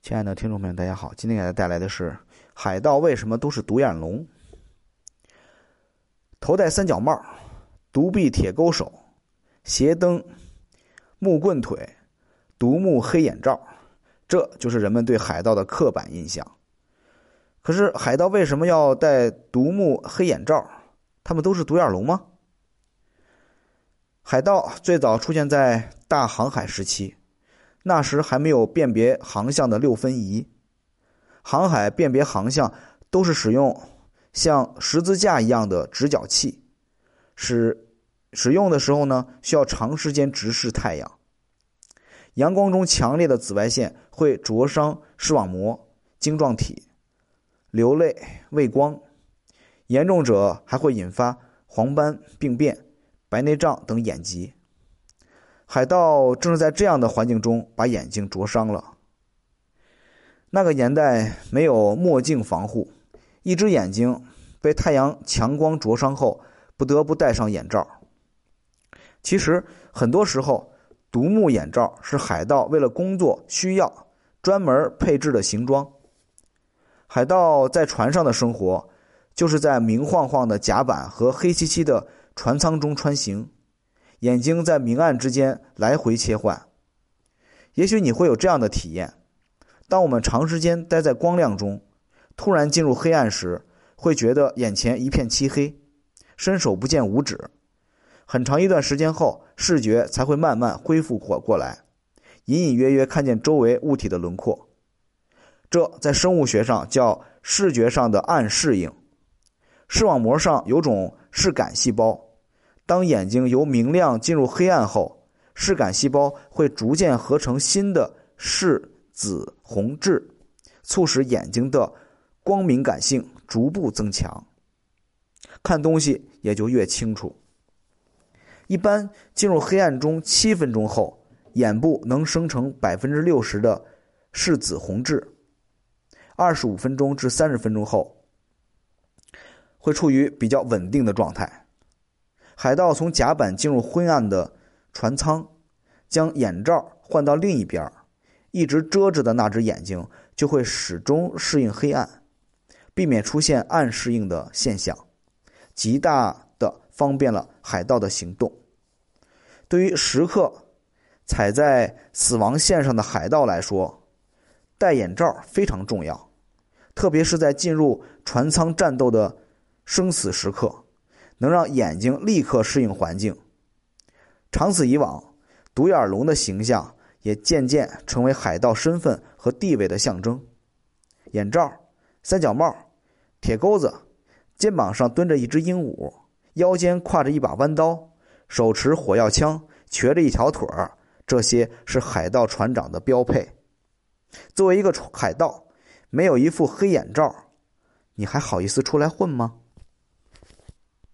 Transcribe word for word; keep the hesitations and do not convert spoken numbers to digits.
亲爱的听众朋友，大家好，今天给大家带来的是海盗为什么都是独眼龙。头戴三角帽，独臂铁钩手，斜蹬木棍腿，独目黑眼罩，这就是人们对海盗的刻板印象。可是海盗为什么要戴独目黑眼罩？他们都是独眼龙吗？海盗最早出现在大航海时期，那时还没有辨别航向的六分仪，航海辨别航向都是使用像十字架一样的直角器，使使用的时候呢，需要长时间直视太阳。阳光中强烈的紫外线会灼伤视网膜、晶状体，流泪、畏光，严重者还会引发黄斑、病变、白内障等眼疾。海盗正是在这样的环境中把眼睛灼伤了。那个年代没有墨镜防护，一只眼睛被太阳强光灼伤后，不得不戴上眼罩。其实很多时候，独目眼罩是海盗为了工作需要专门配置的行装。海盗在船上的生活，就是在明晃晃的甲板和黑漆漆的船舱中穿行，眼睛在明暗之间来回切换。也许你会有这样的体验，当我们长时间待在光亮中，突然进入黑暗时，会觉得眼前一片漆黑，伸手不见五指。很长一段时间后，视觉才会慢慢恢复过过来，隐隐约约看见周围物体的轮廓。这在生物学上叫视觉上的暗适应。视网膜上有种视感细胞，当眼睛由明亮进入黑暗后，视感细胞会逐渐合成新的视紫红质，促使眼睛的光敏感性逐步增强，看东西也就越清楚。一般进入黑暗中七分钟后，眼部能生成 百分之六十 的视紫红质，二十五分钟至三十分钟后会处于比较稳定的状态。海盗从甲板进入昏暗的船舱，将眼罩换到另一边，一直遮着的那只眼睛就会始终适应黑暗，避免出现暗适应的现象，极大的方便了海盗的行动。对于时刻踩在死亡线上的海盗来说，戴眼罩非常重要，特别是在进入船舱战斗的生死时刻，能让眼睛立刻适应环境。长此以往，独眼龙的形象也渐渐成为海盗身份和地位的象征。眼罩、三角帽、铁钩子，肩膀上蹲着一只鹦鹉，腰间挎着一把弯刀，手持火药枪，瘸着一条腿儿，这些是海盗船长的标配。作为一个海盗，没有一副黑眼罩，你还好意思出来混吗？